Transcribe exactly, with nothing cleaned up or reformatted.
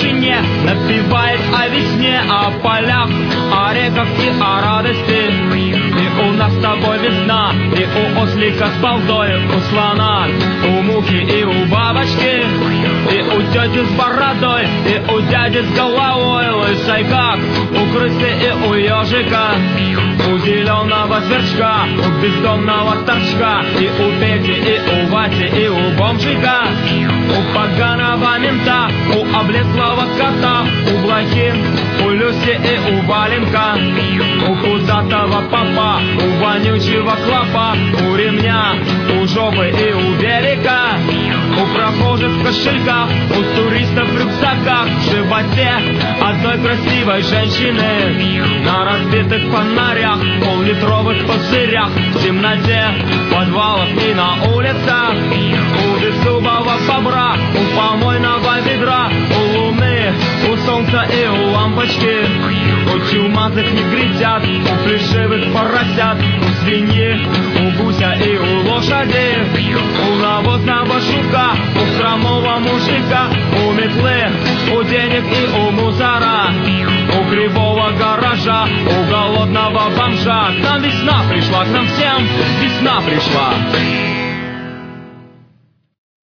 тишине напевает о весне, о полях, о реках и о радости. И у нас с тобой весна, и у ослика с балдой, у слона, у мухи и у бабочки, и у тети с бородой, и у дяди с головой, лысой как у крысы и у ежика, у зеленого сверчка, у бездомного торчка, и у Пети, и у Вати, и у бомжика, у поганого мента, у облезлого кота, у блохи, у Люси и у Валенка, у пузатого папа, у вонючего клопа, у ремня, у жопы и у велика, у прохожих в кошельках, у туристов в рюкзаках, в животе одной красивой женщины, на разбитых фонарях, поллитровых пузырях, в темноте подвалов и на улицах, у беззубого бобра, у помойного ведра, у луны, у солнца и у лампочки, у чумазых негритят, у плешивых поросят, у свиньи, у гуся и у лошади, у навозного жука, у хромого мужика, у метлы, у денег и у мусора, у кривого гаража, у голодного бомжа. К нам весна пришла, к нам всем весна пришла.